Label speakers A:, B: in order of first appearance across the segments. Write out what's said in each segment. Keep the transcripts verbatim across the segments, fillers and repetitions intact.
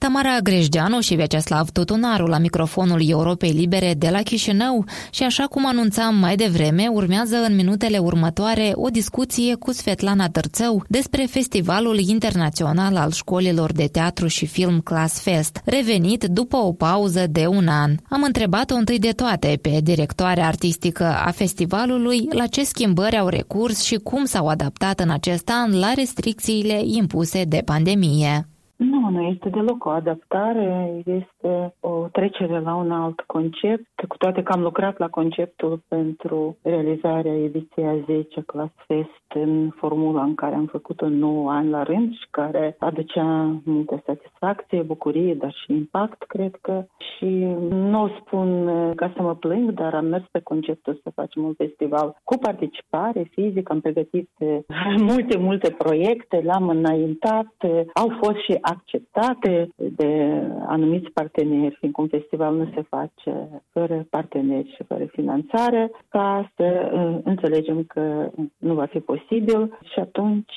A: Tamara Grejdeanu și Vyacheslav Tutunaru la microfonul Europei Libere de la Chișinău și așa cum anunțam mai devreme, urmează în minutele următoare o discuție cu Svetlana Târțău despre Festivalul Internațional al Școlilor de Teatru și Film Class Fest, revenit după o pauză de un an. Am întrebat-o întâi de toate pe directoarea artistică a festivalului la ce schimbări au recurs și cum s-au adaptat în acest an la restricțiile impuse de pandemie.
B: Nu, nu este deloc o adaptare, este o trecere la un alt concept, cu toate că am lucrat la conceptul pentru realizarea ediției a zecea Class Fest în formula în care am făcut-o nouă ani la rând și care aducea multă satisfacție, bucurie, dar și impact, cred că. Și nu o spun ca să mă plâng, dar am mers pe conceptul să facem un festival cu participare fizică, am pregătit multe, multe proiecte, le-am înaintat, au fost și acceptate de anumiți parteneri, fiindcă un festival nu se face fără parteneri și fără finanțare, ca să înțelegem că nu va fi posibil și atunci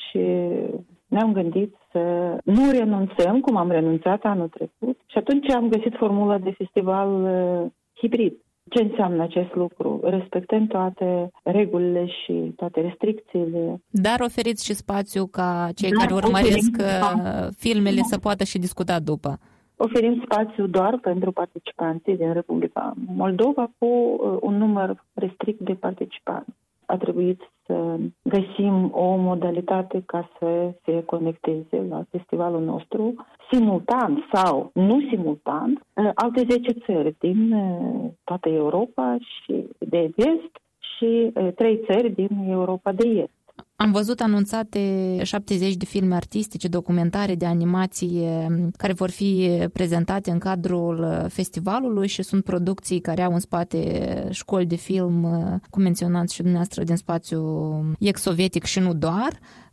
B: ne-am gândit să nu renunțăm, cum am renunțat anul trecut, și atunci am găsit formula de festival hibrid. Ce înseamnă acest lucru? Respectăm toate regulile și toate restricțiile.
A: Dar oferiți și spațiu ca cei
B: Dar
A: care urmăresc
B: oferim,
A: filmele să poată și discuta după.
B: Oferim spațiu doar pentru participanții din Republica Moldova cu un număr restrict de participanți. A trebuit să găsim o modalitate ca să se conecteze la festivalul nostru simultan sau nu simultan alte zece țări din toată Europa și de vest și trei țări din Europa de est.
A: Am văzut anunțate șaptezeci de filme artistice, documentare, de animație care vor fi prezentate în cadrul festivalului și sunt producții care au în spate școli de film, cum menționați și dumneavoastră, din spațiu ex-sovietic și nu doar.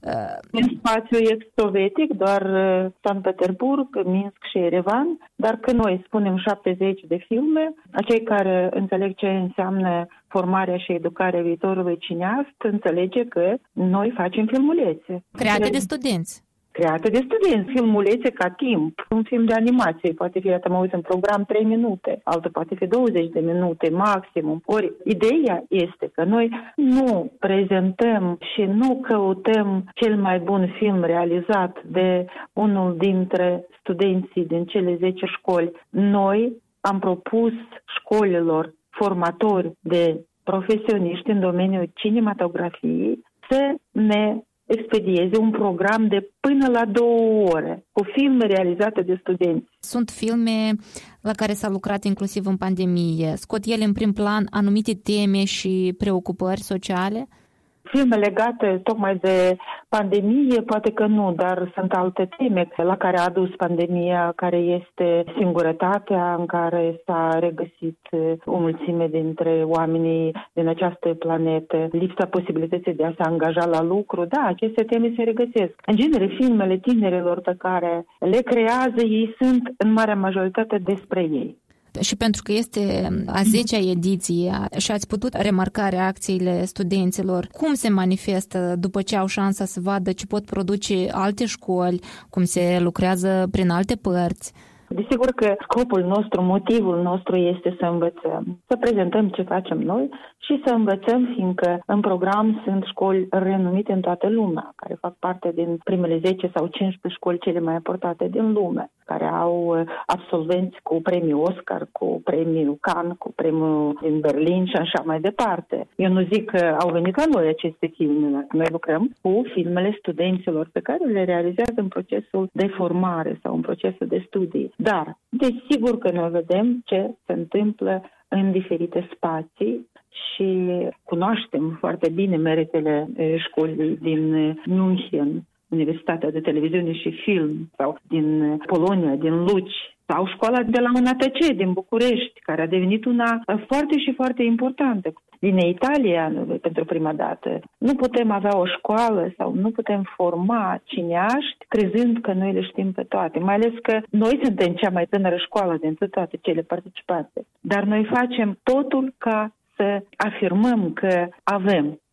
B: Din spațiu ex-sovietic, doar Sankt Petersburg, Minsk și Erevan, dar când noi spunem șaptezeci de filme, acei care înțeleg ce înseamnă formarea și educarea viitorului cineast, înțelege că noi facem filmulețe.
A: Create de studenți.
B: Create de studenți, filmulețe ca timp. Un film de animație poate fi, iată, mă uit în program trei minute, altul poate fi douăzeci de minute, maximum. Ori, ideea este că noi nu prezentăm și nu căutăm cel mai bun film realizat de unul dintre studenții din cele zece școli. Noi am propus școlilor formatori de profesioniști în domeniul cinematografiei să ne expedieze un program de până la două ore cu filme realizate de studenți.
A: Sunt filme la care s-a lucrat inclusiv în pandemie. Scot ele în prim plan anumite teme și preocupări sociale?
B: Filme legate tocmai de pandemie, poate că nu, dar sunt alte teme la care a adus pandemia, care este singurătatea în care s-a regăsit o mulțime dintre oamenii din această planetă, lipsa posibilității de a se angaja la lucru. Da, aceste teme se regăsesc. În genere, filmele tinerilor pe care le creează, ei sunt în marea majoritate despre ei.
A: Și pentru că este a zecea ediție și ați putut remarca reacțiile studenților, cum se manifestă după ce au șansa să vadă ce pot produce alte școli, cum se lucrează prin alte părți?
B: Desigur că scopul nostru, motivul nostru este să învățăm, să prezentăm ce facem noi și să învățăm, fiindcă în program sunt școli renumite în toată lumea, care fac parte din primele zece sau cincisprezece școli cele mai importante din lume, care au absolvenți cu premiul Oscar, cu premiul Cannes, cu premiul din Berlin și așa mai departe. Eu nu zic că au venit la noi aceste filme, noi lucrăm cu filmele studenților pe care le realizează în procesul de formare sau în procesul de studii. Dar, desigur că noi vedem ce se întâmplă în diferite spații și cunoaștem foarte bine meritele școlii din München, Universitatea de Televiziune și Film, sau din Polonia, din Luci, sau școala de la U N A T C din București, care a devenit una foarte și foarte importantă. Din Italia, pentru prima dată, nu putem avea o școală sau nu putem forma cineaști crezând că noi le știm pe toate. Mai ales că noi suntem cea mai tânără școală dintre toate cele participante. Dar noi facem totul ca să afirmăm că avem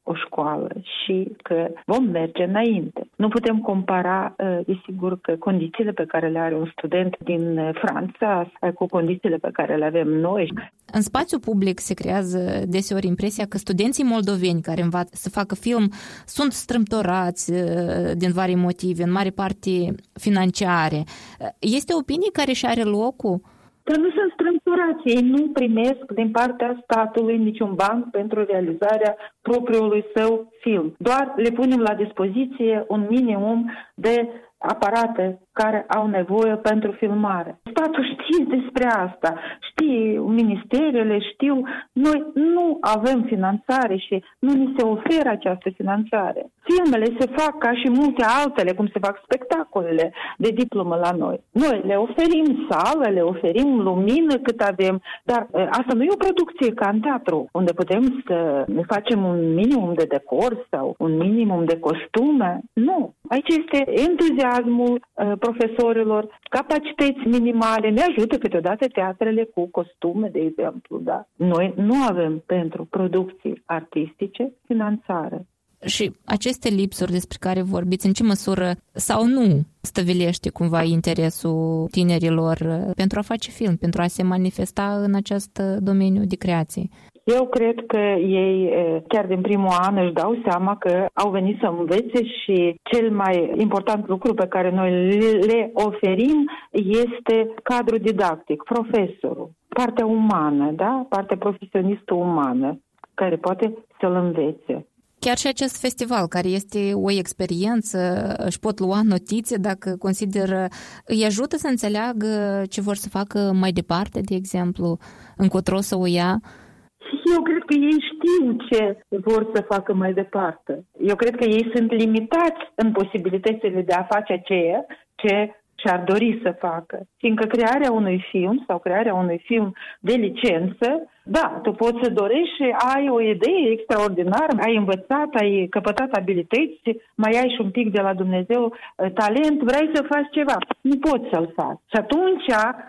B: o școală și că vom merge înainte. Nu putem compara, desigur, că condițiile pe care le are un student din Franța cu condițiile pe care le avem noi.
A: În spațiu public se creează deseori impresia că studenții moldoveni care învață să facă film sunt strâmtorați din vari motive, în mare parte financiare. Este o opinie care și are locul?
B: Dar nu sunt strâmtorați, ei nu primesc din partea statului niciun ban pentru realizarea propriului său film. Doar le punem la dispoziție un minimum de aparate care au nevoie pentru filmare. Statul știe despre asta, știe, ministerele știu, noi nu avem finanțare și nu ni se oferă această finanțare. Filmele se fac ca și multe altele, cum se fac spectacolele de diplomă la noi. Noi le oferim sală, le oferim lumină cât avem, dar asta nu e o producție ca în teatru, unde putem să ne facem un minimum de decor sau un minimum de costume. Nu. Aici este entuziasmul uh, profesorilor, capacități minimale. Ne ajută câteodată teatrele cu costume, de exemplu. Da? Noi nu avem pentru producții artistice finanțare.
A: Și aceste lipsuri despre care vorbiți, în ce măsură sau nu stăvilește cumva interesul tinerilor pentru a face film, pentru a se manifesta în acest domeniu de creație?
B: Eu cred că ei, chiar din primul an, își dau seama că au venit să învețe și cel mai important lucru pe care noi le oferim este cadrul didactic, profesorul, partea umană, da? Partea profesionistă umană, care poate să-l învețe.
A: Chiar și acest festival, care este o experiență, își pot lua notițe dacă consideră, îi ajută să înțeleagă ce vor să facă mai departe, de exemplu, încotro să o ia?
B: Eu cred că ei știu ce vor să facă mai departe. Eu cred că ei sunt limitați în posibilitățile de a face ceea ce și-ar dori să facă. Fiindcă crearea unui film sau crearea unui film de licență, da, tu poți să dorești și ai o idee extraordinară, ai învățat, ai căpătat abilități, mai ai și un pic de la Dumnezeu talent, vrei să faci ceva, nu poți să-l faci. Și atunci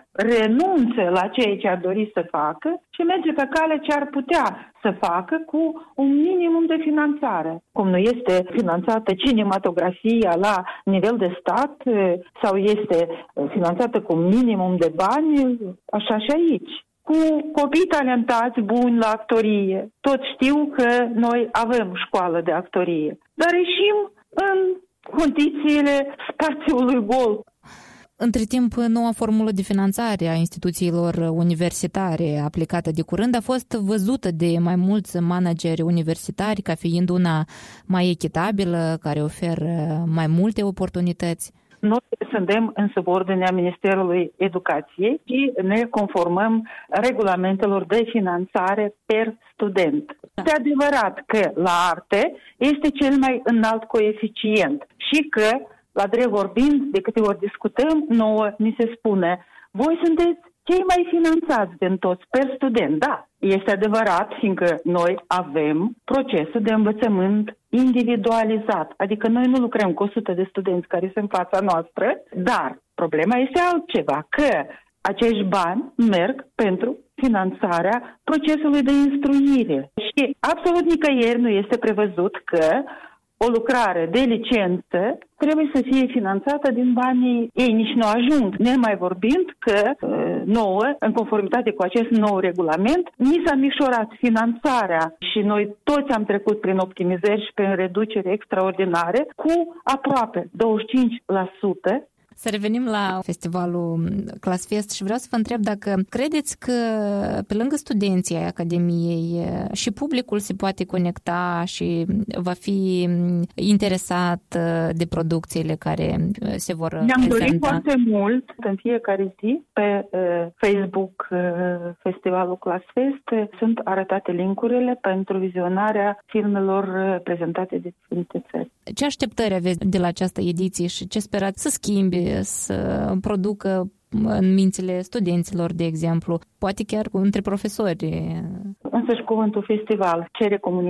B: renunță la ceea ce ar dori să facă și merge pe cale ce ar putea să facă cu un minimum de finanțare. Cum nu este finanțată cinematografia la nivel de stat sau este finanțată cu minimum de bani, așa și aici. Cu copii talentați, buni la actorie. Toți știu că noi avem școală de actorie, dar ieșim în condițiile spațiului gol.
A: Între timp, noua formulă de finanțare a instituțiilor universitare aplicată de curând a fost văzută de mai mulți manageri universitari ca fiind una mai echitabilă, care oferă mai multe oportunități.
B: Noi suntem în subordinea Ministerului Educației și ne conformăm regulamentelor de finanțare per student. Este adevărat că la arte este cel mai înalt coeficient și că, la drept vorbind, de câte ori discutăm, nouă ni se spune, voi sunteți cei mai finanțați din toți per student. Da, este adevărat, fiindcă noi avem procesul de învățământ individualizat. Adică noi nu lucrăm cu o sută de studenți care sunt în fața noastră, dar problema este altceva, că acești bani merg pentru finanțarea procesului de instruire. Și absolut nicăieri nu este prevăzut că o lucrare de licență trebuie să fie finanțată din banii ei, nici nu ajung. Nemai vorbind că nouă, în conformitate cu acest nou regulament, ni s-a micșorat finanțarea și noi toți am trecut prin optimizări și prin reduceri extraordinare cu aproape douăzeci și cinci la sută.
A: Să revenim la festivalul Classfest și vreau să vă întreb dacă credeți că pe lângă studenții ai Academiei și publicul se poate conecta și va fi interesat de producțiile care se vor
B: Ne-am
A: prezenta.
B: dorit foarte mult în fiecare zi pe uh, Facebook uh, Festivalul Classfest sunt arătate linkurile pentru vizionarea filmelor prezentate de diferite țări.
A: Ce așteptări aveți de la această ediție și ce sperați să schimbe, să producă în mințile studenților, de exemplu, poate chiar între profesori?
B: Însăși cuvântul festival cere comunicare.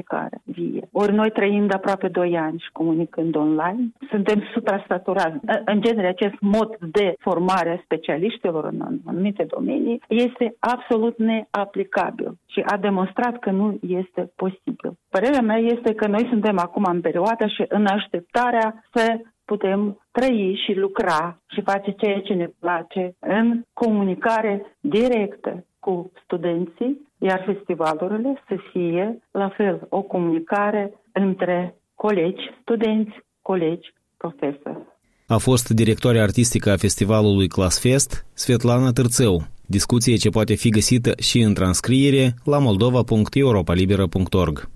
B: vie. Ori noi trăim de aproape doi ani și comunicând online, suntem supra-saturați. În genere, acest mod de formare a specialiștilor în anumite domenii este absolut neaplicabil și a demonstrat că nu este posibil. Părerea mea este că noi suntem acum în perioada și în așteptarea să putem trăi și lucra și face ceea ce ne place în comunicare directă cu studenții, iar festivalurile să fie la fel o comunicare între colegi, studenți, colegi, profesori.
C: A fost directoarea artistică a festivalului Classfest, Svetlana Târțău, discuție ce poate fi găsită și în transcriere la moldova punct europa liberă punct org.